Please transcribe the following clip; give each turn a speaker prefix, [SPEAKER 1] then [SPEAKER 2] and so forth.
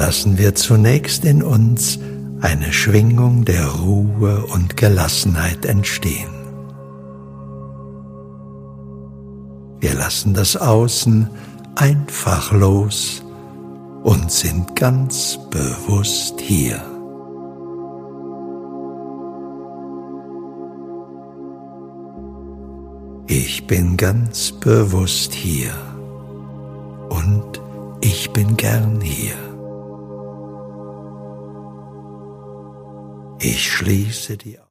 [SPEAKER 1] lassen wir zunächst in uns eine Schwingung der Ruhe und Gelassenheit entstehen. Wir lassen das Außen einfach los und sind ganz bewusst hier. Ich bin ganz bewusst hier und ich bin gern hier. Ich schließe die Augen.